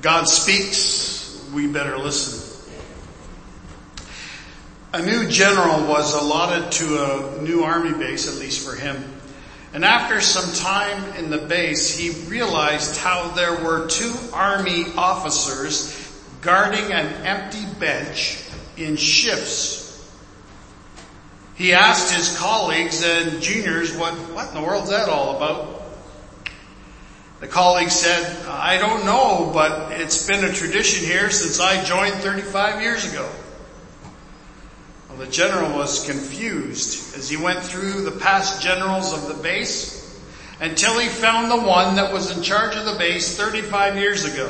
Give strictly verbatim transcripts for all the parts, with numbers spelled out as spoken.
God speaks, we better listen. A new general was allotted to a new army base, at least for him. And after some time in the base, he realized how there were two army officers guarding an empty bench in shifts. He asked his colleagues and juniors, what, what in the world's that all about? The colleague said, I don't know, but it's been a tradition here since I joined thirty-five years ago. Well, the general was confused as he went through the past generals of the base until he found the one that was in charge of the base thirty-five years ago.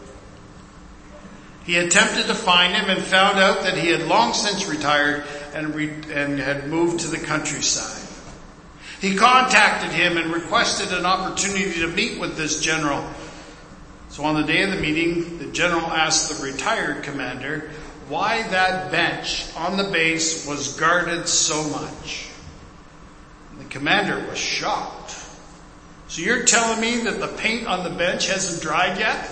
He attempted to find him and found out that he had long since retired and, re- and had moved to the countryside. He contacted him and requested an opportunity to meet with this general. So on the day of the meeting, the general asked the retired commander why that bench on the base was guarded so much. And the commander was shocked. So you're telling me that the paint on the bench hasn't dried yet?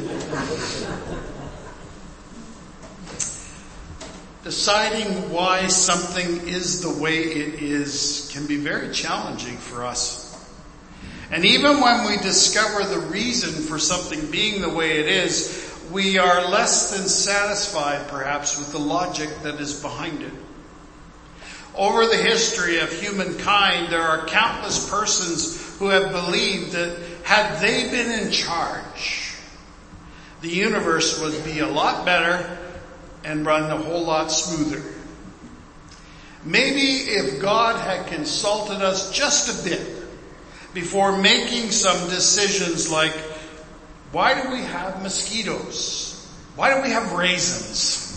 Deciding why something is the way it is can be very challenging for us. And even when we discover the reason for something being the way it is, we are less than satisfied perhaps with the logic that is behind it. Over the history of humankind, there are countless persons who have believed that had they been in charge, the universe would be a lot better and run a whole lot smoother. Maybe if God had consulted us just a bit before making some decisions like, why do we have mosquitoes? Why do we have raisins?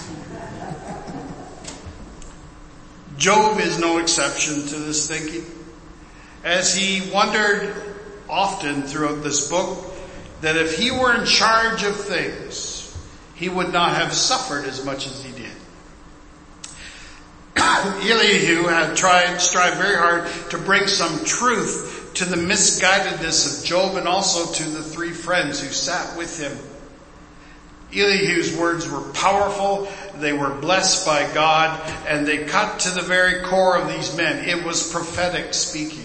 Job is no exception to this thinking, as he wondered often throughout this book that if he were in charge of things, he would not have suffered as much as he did. Elihu had tried, strived very hard to bring some truth to the misguidedness of Job and also to the three friends who sat with him. Elihu's words were powerful, they were blessed by God, and they cut to the very core of these men. It was prophetic speaking.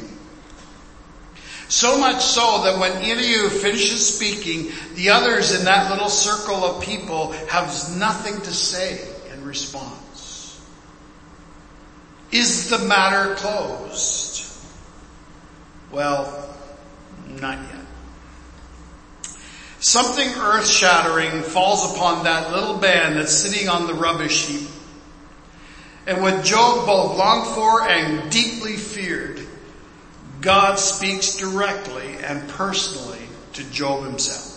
So much so that when Elihu finishes speaking, the others in that little circle of people have nothing to say in response. Is the matter closed? Well, not yet. Something earth-shattering falls upon that little band that's sitting on the rubbish heap. And what Job both longed for and deeply feared, God speaks directly and personally to Job himself.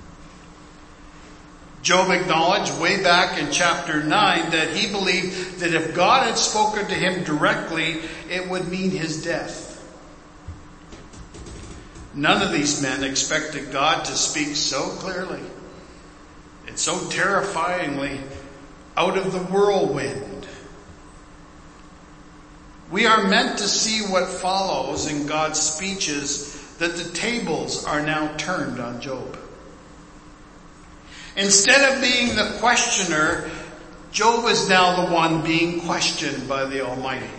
Job acknowledged way back in chapter nine that he believed that if God had spoken to him directly, it would mean his death. None of these men expected God to speak so clearly and so terrifyingly out of the whirlwind. We are meant to see what follows in God's speeches, that the tables are now turned on Job. Instead of being the questioner, Job is now the one being questioned by the Almighty.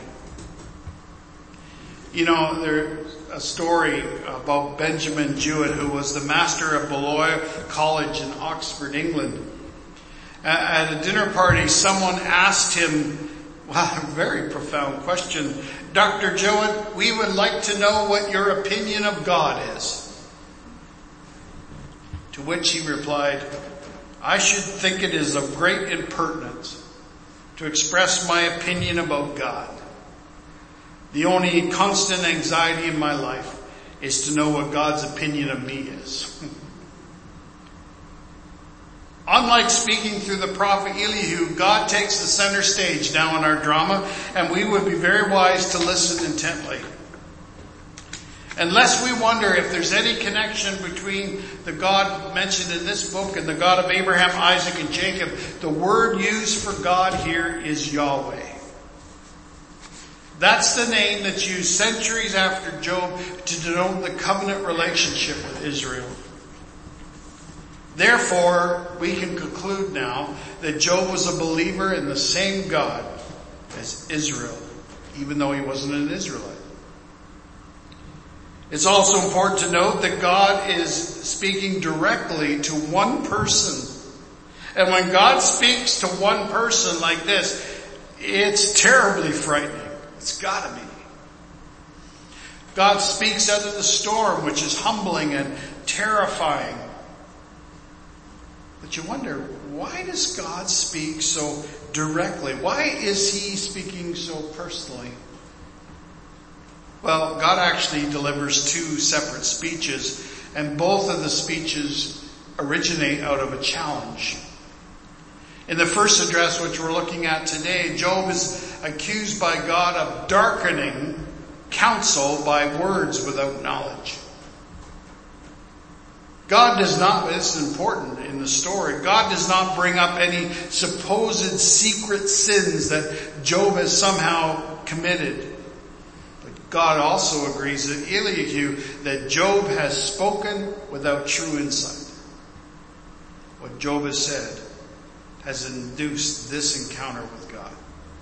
You know, there's a story about Benjamin Jewett, who was the master of Balliol College in Oxford, England. At a dinner party, someone asked him, well, a very profound question, Doctor Jewett, we would like to know what your opinion of God is. To which he replied, I should think it is of great impertinence to express my opinion about God. The only constant anxiety in my life is to know what God's opinion of me is. Unlike speaking through the prophet Elihu, God takes the center stage now in our drama, and we would be very wise to listen intently. Unless we wonder if there's any connection between the God mentioned in this book and the God of Abraham, Isaac, and Jacob, the word used for God here is Yahweh. That's the name that's used centuries after Job to denote the covenant relationship with Israel. Therefore, we can conclude now that Job was a believer in the same God as Israel, even though he wasn't an Israelite. It's also important to note that God is speaking directly to one person. And when God speaks to one person like this, it's terribly frightening. It's gotta be. God speaks out of the storm, which is humbling and terrifying. But you wonder, why does God speak so directly? Why is he speaking so personally? Well, God actually delivers two separate speeches, and both of the speeches originate out of a challenge. In the first address, which we're looking at today, Job is accused by God of darkening counsel by words without knowledge. God does not, this is important in the story, God does not bring up any supposed secret sins that Job has somehow committed. But God also agrees with Elihu that Job has spoken without true insight. What Job has said has induced this encounter with God.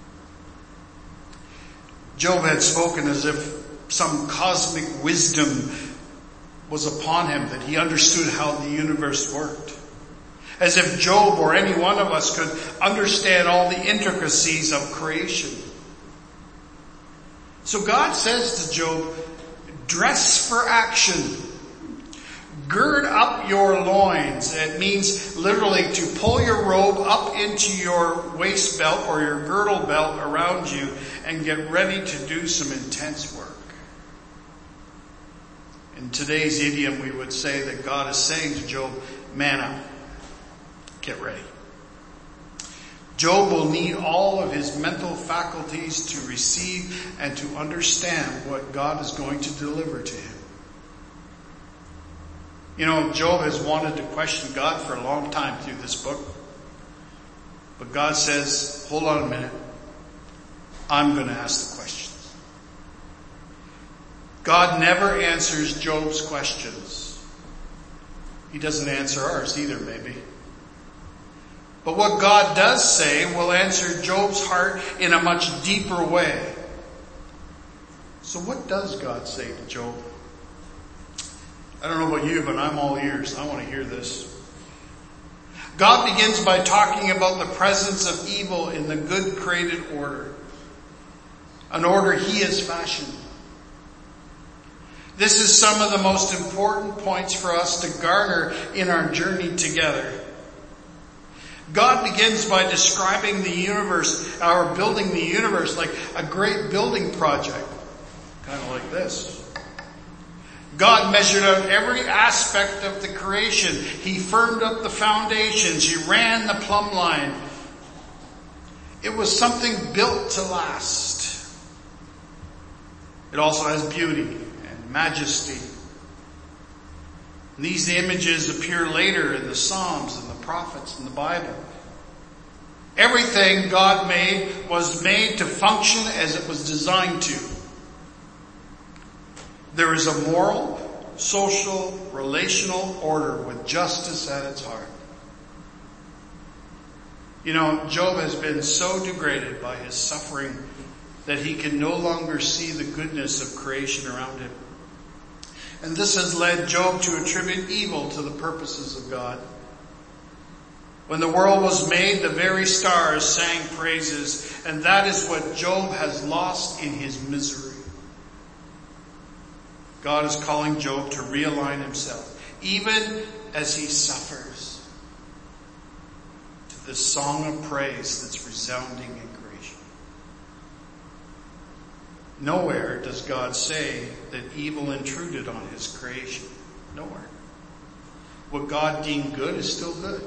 Job had spoken as if some cosmic wisdom was upon him, that he understood how the universe worked. As if Job or any one of us could understand all the intricacies of creation. So God says to Job, dress for action. Gird up your loins. It means literally to pull your robe up into your waist belt or your girdle belt around you and get ready to do some intense work. In today's idiom, we would say that God is saying to Job, man up, get ready. Job will need all of his mental faculties to receive and to understand what God is going to deliver to him. You know, Job has wanted to question God for a long time through this book. But God says, hold on a minute. I'm going to ask the questions. God never answers Job's questions. He doesn't answer ours either, maybe. But what God does say will answer Job's heart in a much deeper way. So what does God say to Job? I don't know about you, but I'm all ears. I want to hear this. God begins by talking about the presence of evil in the good created order. An order he has fashioned. This is some of the most important points for us to garner in our journey together. God begins by describing the universe, our building the universe, like a great building project. Kind of like this. God measured out every aspect of the creation. He firmed up the foundations. He ran the plumb line. It was something built to last. It also has beauty and majesty. And these images appear later in the Psalms and the prophets and the Bible. Everything God made was made to function as it was designed to. There is a moral, social, relational order with justice at its heart. You know, Job has been so degraded by his suffering that he can no longer see the goodness of creation around him. And this has led Job to attribute evil to the purposes of God. When the world was made, the very stars sang praises, and that is what Job has lost in his misery. God is calling Job to realign himself, even as he suffers, to this song of praise that's resounding in creation. Nowhere does God say that evil intruded on his creation. Nowhere. What God deemed good is still good.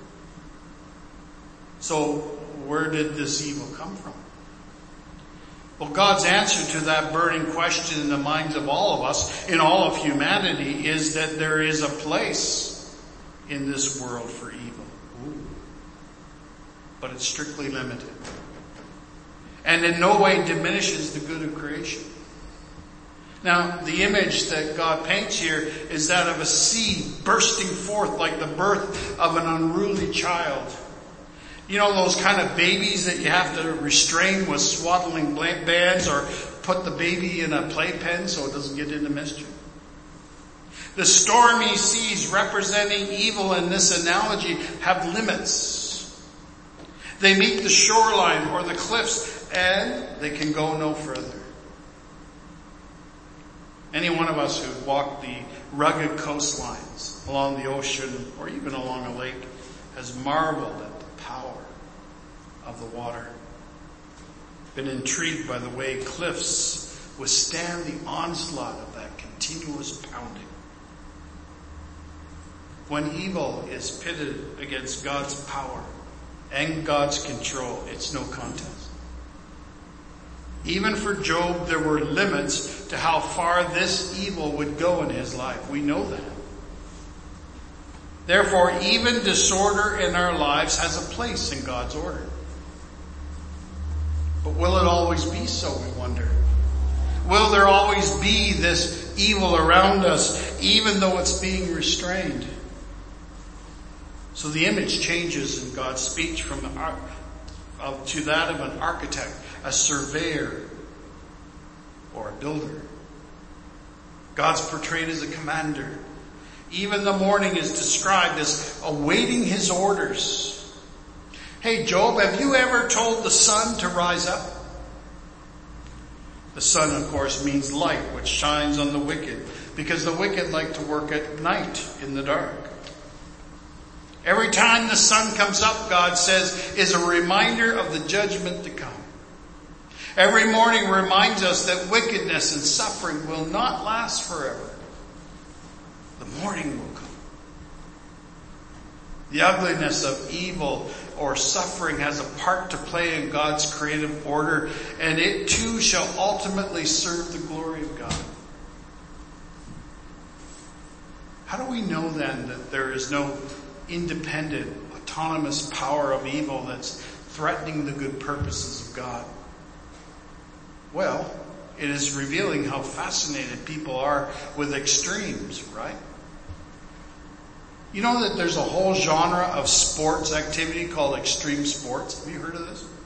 So where did this evil come from? Well, God's answer to that burning question in the minds of all of us, in all of humanity, is that there is a place in this world for evil. Ooh. But it's strictly limited. And in no way diminishes the good of creation. Now, the image that God paints here is that of a seed bursting forth like the birth of an unruly child. You know those kind of babies that you have to restrain with swaddling bands or put the baby in a playpen so it doesn't get into mischief? The stormy seas representing evil in this analogy have limits. They meet the shoreline or the cliffs and they can go no further. Any one of us who've walked the rugged coastlines along the ocean or even along a lake has marveled at the power of the water. Been intrigued by the way cliffs withstand the onslaught of that continuous pounding. When evil is pitted against God's power and God's control, it's no contest. Even for Job, there were limits to how far this evil would go in his life. We know that. Therefore, even disorder in our lives has a place in God's order. But will it always be so, we wonder? Will there always be this evil around us, even though it's being restrained? So the image changes in God's speech from the ar- of, to that of an architect, a surveyor, or a builder. God's portrayed as a commander. Even the morning is described as awaiting his orders. Hey Job, have you ever told the sun to rise up? The sun, of course, means light, which shines on the wicked, because the wicked like to work at night in the dark. Every time the sun comes up, God says, is a reminder of the judgment to come. Every morning reminds us that wickedness and suffering will not last forever. The morning will come. The ugliness of evil or suffering has a part to play in God's creative order, and it too shall ultimately serve the glory of God. How do we know then that there is no independent, autonomous power of evil that's threatening the good purposes of God? Well, it is revealing how fascinated people are with extremes, right? You know that there's a whole genre of sports activity called extreme sports. Have you heard of this?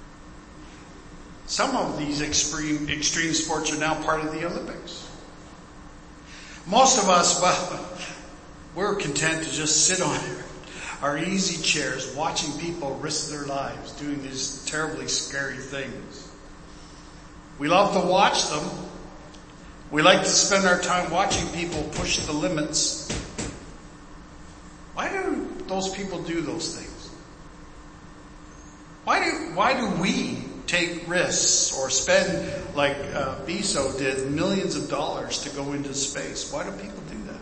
Some of these extreme, extreme sports are now part of the Olympics. Most of us, well, we're content to just sit on our easy chairs watching people risk their lives doing these terribly scary things. We love to watch them. We like to spend our time watching people push the limits. Why do those people do those things? Why do, why do we take risks or spend, like uh, Bezos did, millions of dollars to go into space? Why do people do that?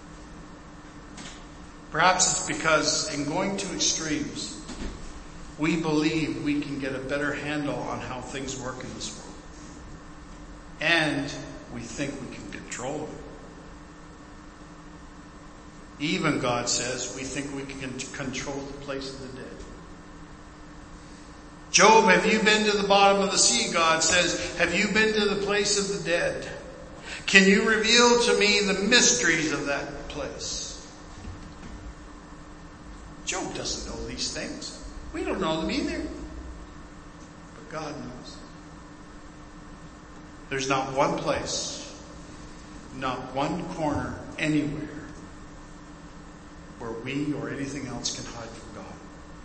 Perhaps it's because in going to extremes, we believe we can get a better handle on how things work in this world. And we think we can control them. Even, God says, we think we can control the place of the dead. Job, have you been to the bottom of the sea? God says, have you been to the place of the dead? Can you reveal to me the mysteries of that place? Job doesn't know these things. We don't know them either. But God knows. There's not one place, not one corner anywhere where we or anything else can hide from God.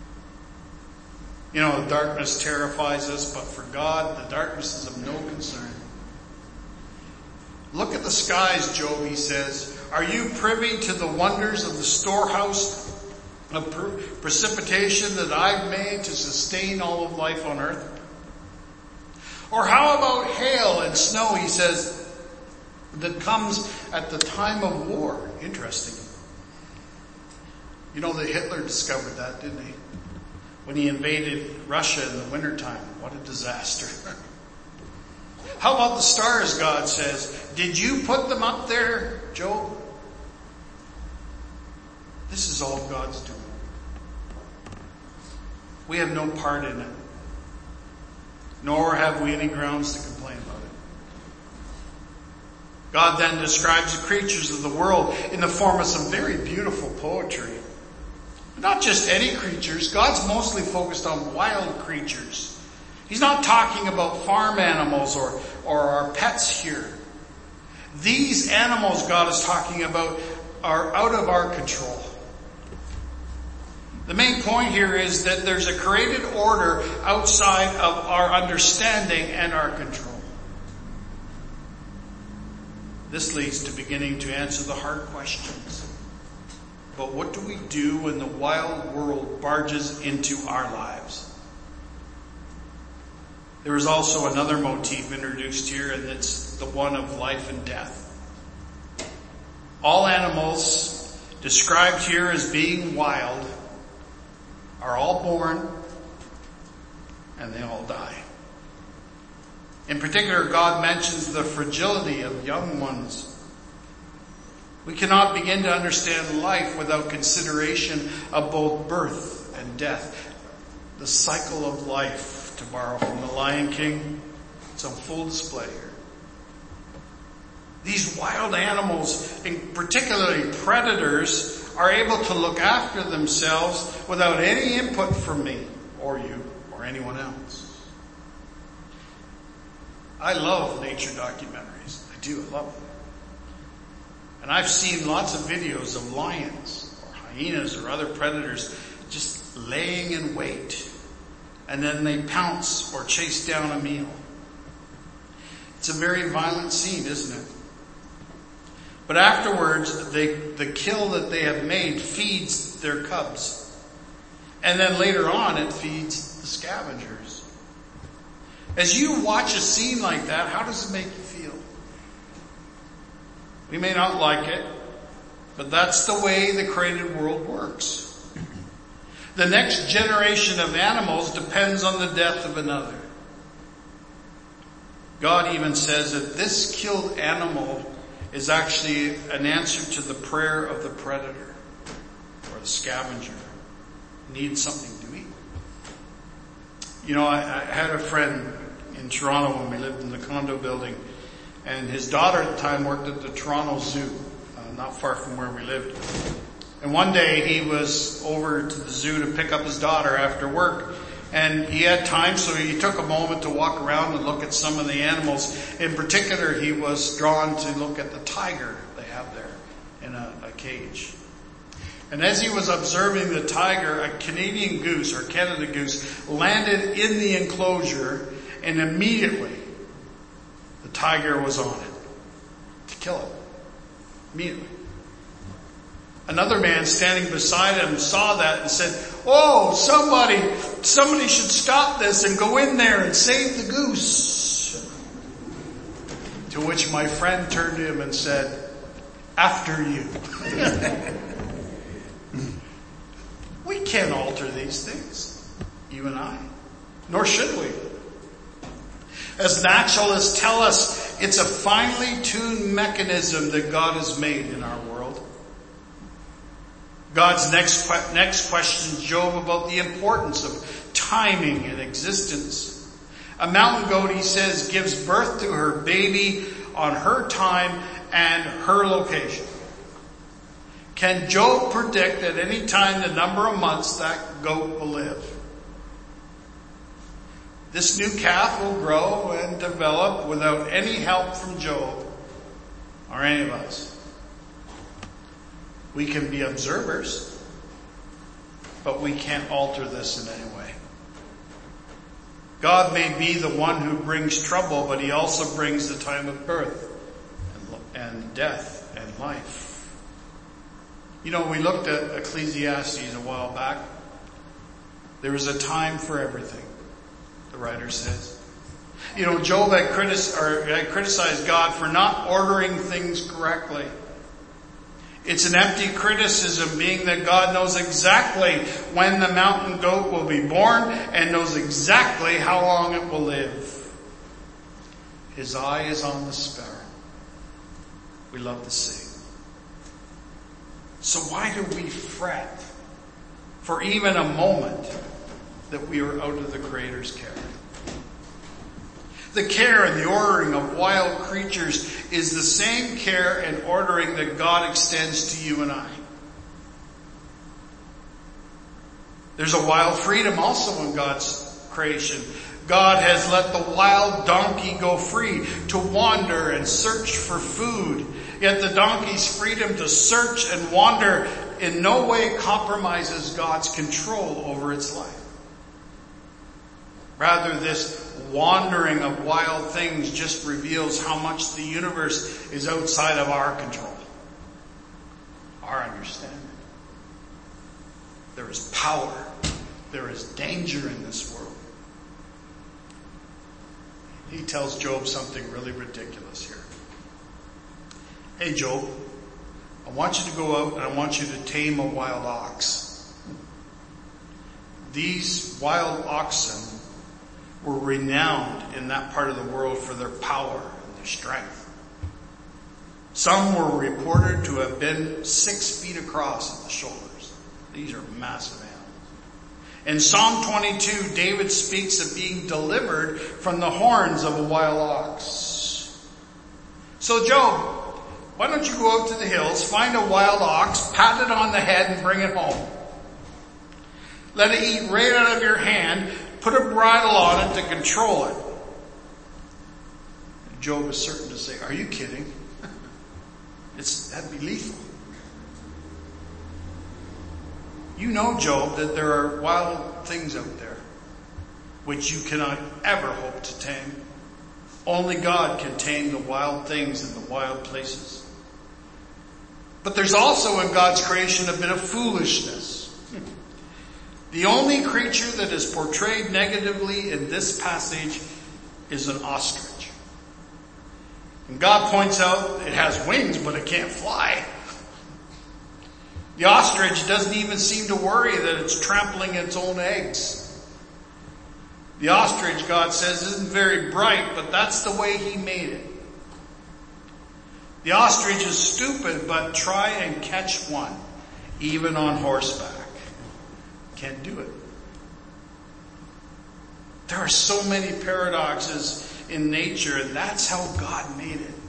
You know, the darkness terrifies us, but for God, the darkness is of no concern. Look at the skies, Job, he says. Are you privy to the wonders of the storehouse of pre- precipitation that I've made to sustain all of life on earth? Or how about hail and snow, he says, that comes at the time of war? Interesting. You know that Hitler discovered that, didn't he? When he invaded Russia in the wintertime. What a disaster. How about the stars, God says? Did you put them up there, Job? This is all God's doing. We have no part in it. Nor have we any grounds to complain about it. God then describes the creatures of the world in the form of some very beautiful poetry. Not just any creatures. God's mostly focused on wild creatures. He's not talking about farm animals or, or our pets here. These animals God is talking about are out of our control. The main point here is that there's a created order outside of our understanding and our control. This leads to beginning to answer the hard questions. But what do we do when the wild world barges into our lives? There is also another motif introduced here, and it's the one of life and death. All animals described here as being wild are all born and they all die. In particular, God mentions the fragility of young ones. We cannot begin to understand life without consideration of both birth and death. The cycle of life, to borrow from the Lion King, it's on full display here. These wild animals, and particularly predators, are able to look after themselves without any input from me or you or anyone else. I love nature documentaries. I do, I love them. And I've seen lots of videos of lions or hyenas or other predators just laying in wait. And then they pounce or chase down a meal. It's a very violent scene, isn't it? But afterwards, they, the kill that they have made feeds their cubs. And then later on, it feeds the scavengers. As you watch a scene like that, how does it make you feel? We may not like it, but that's the way the created world works. The next generation of animals depends on the death of another. God even says that this killed animal is actually an answer to the prayer of the predator or the scavenger. Needs something to eat. You know, I, I had a friend in Toronto when we lived in the condo building, and his daughter at the time worked at the Toronto Zoo, uh, not far from where we lived. And one day he was over to the zoo to pick up his daughter after work, and he had time, so he took a moment to walk around and look at some of the animals. In particular, he was drawn to look at the tiger they have there in a, a cage. And as he was observing the tiger, a Canadian goose or Canada goose landed in the enclosure, and immediately the tiger was on it to kill it. Immediately. Another man standing beside him saw that and said, "Oh, somebody, somebody should stop this and go in there and save the goose." To which my friend turned to him and said, "After you." We can't alter these things, you and I, nor should we. As naturalists tell us, it's a finely tuned mechanism that God has made in our world. God's next next questions Job about the importance of timing and existence. A mountain goat, he says, gives birth to her baby on her time and her location. Can Job predict at any time the number of months that goat will live? This new calf will grow and develop without any help from Job or any of us. We can be observers, but we can't alter this in any way. God may be the one who brings trouble, but he also brings the time of birth and death and life. You know, we looked at Ecclesiastes a while back. There is a time for everything, the writer says. You know, Job had, critic- or had criticized God for not ordering things correctly. It's an empty criticism, being that God knows exactly when the mountain goat will be born and knows exactly how long it will live. His eye is on the sparrow. We love to sing. So why do we fret for even a moment that we are out of the Creator's care? The care and the ordering of wild creatures is the same care and ordering that God extends to you and I. There's a wild freedom also in God's creation. God has let the wild donkey go free to wander and search for food. Yet the donkey's freedom to search and wander in no way compromises God's control over its life. Rather, this wandering of wild things just reveals how much the universe is outside of our control, our understanding. There is power. There is danger in this world. He tells Job something really ridiculous here. Hey Job, I want you to go out and I want you to tame a wild ox. These wild oxen were renowned in that part of the world for their power and their strength. Some were reported to have been six feet across at the shoulders. These are massive animals. In Psalm twenty-two, David speaks of being delivered from the horns of a wild ox. So Job, why don't you go out to the hills, find a wild ox, pat it on the head and bring it home. Let it eat right out of your hand, put a bridle on it to control it. Job is certain to say, are you kidding? It's, that'd be lethal. You know, Job, that there are wild things out there which you cannot ever hope to tame. Only God can tame the wild things in the wild places. But there's also in God's creation a bit of foolishness. The only creature that is portrayed negatively in this passage is an ostrich. And God points out it has wings, but it can't fly. The ostrich doesn't even seem to worry that it's trampling its own eggs. The ostrich, God says, isn't very bright, but that's the way He made it. The ostrich is stupid, but try and catch one, even on horseback. Can't do it. There are so many paradoxes in nature, and that's how God made it.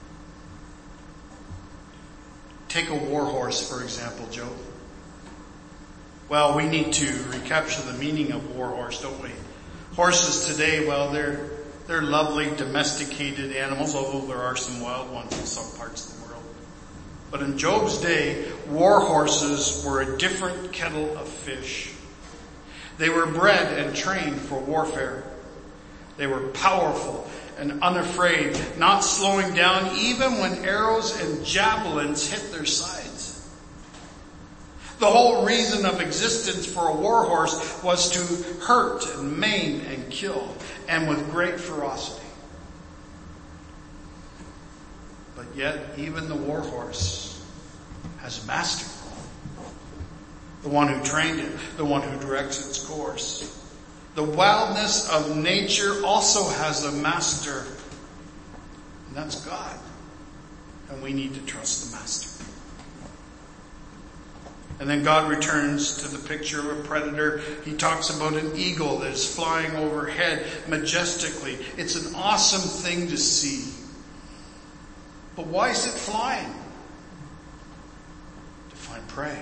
Take a war horse, for example, Job. Well, we need to recapture the meaning of war horse, don't we? Horses today, well, they're they're lovely domesticated animals, although there are some wild ones in some parts of the world. But in Job's day, war horses were a different kettle of fish. They were bred and trained for warfare. They were powerful and unafraid, not slowing down even when arrows and javelins hit their sides. The whole reason of existence for a war horse was to hurt and maim and kill, and with great ferocity. But yet, even the war horse has a master. The one who trained it, the one who directs its course. The wildness of nature also has a master, and that's God. And we need to trust the master. And then God returns to the picture of a predator. He talks about an eagle that is flying overhead majestically. It's an awesome thing to see. But why is it flying? To find prey.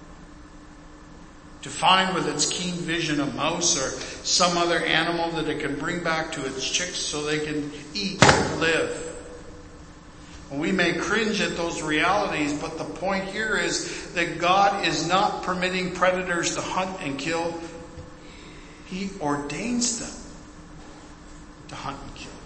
To find with its keen vision a mouse or some other animal that it can bring back to its chicks so they can eat and live. And we may cringe at those realities, but the point here is that God is not permitting predators to hunt and kill. He ordains them to hunt and kill.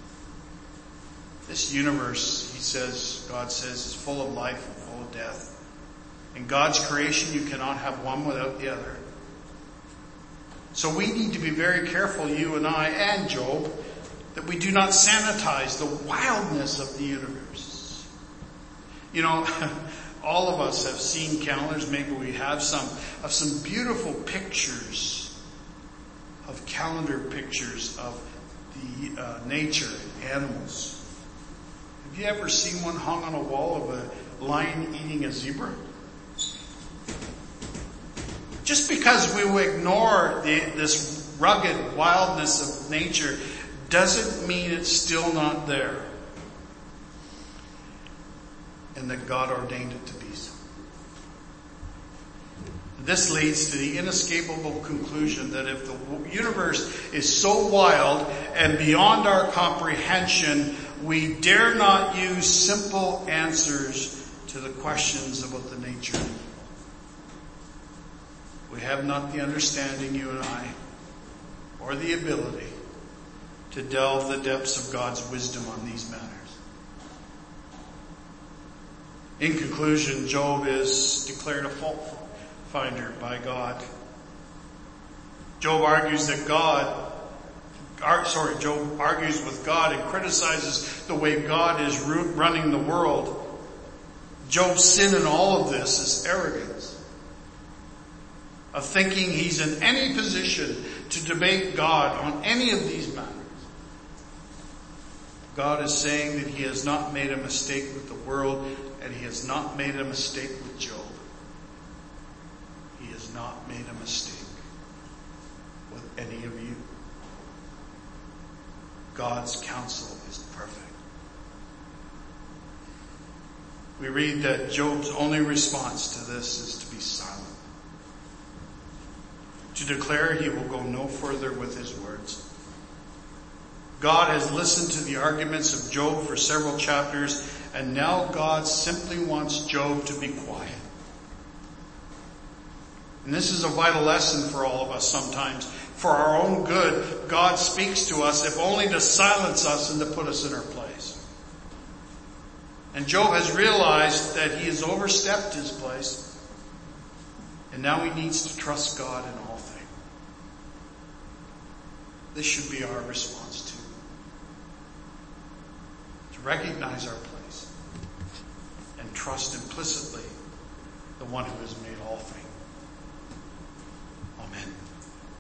This universe, he says, God says, is full of life and full of death. In God's creation, you cannot have one without the other. So we need to be very careful, you and I and Job, that we do not sanitize the wildness of the universe. You know, all of us have seen calendars, maybe we have some, of some beautiful pictures, of calendar pictures of the uh, nature and animals. Have you ever seen one hung on a wall of a lion eating a zebra? Just because we will ignore the, this rugged wildness of nature doesn't mean it's still not there. And that God ordained it to be so. This leads to the inescapable conclusion that if the universe is so wild and beyond our comprehension, we dare not use simple answers to the questions about the nature. We have not the understanding, you and I, or the ability to delve the depths of God's wisdom on these matters. In conclusion, Job is declared a fault finder by God. Job argues that God, sorry, Job argues with God and criticizes the way God is running the world. Job's sin in all of this is arrogance, of thinking he's in any position to debate God on any of these matters. God is saying that he has not made a mistake with the world, and he has not made a mistake with Job. He has not made a mistake with any of you. God's counsel is perfect. We read that Job's only response to this is to be silent, to declare he will go no further with his words. God has listened to the arguments of Job for several chapters, and now God simply wants Job to be quiet. And this is a vital lesson for all of us sometimes. For our own good, God speaks to us, if only to silence us and to put us in our place. And Job has realized that he has overstepped his place, and now he needs to trust God in all things. This should be our response too. To recognize our place and trust implicitly the one who has made all things.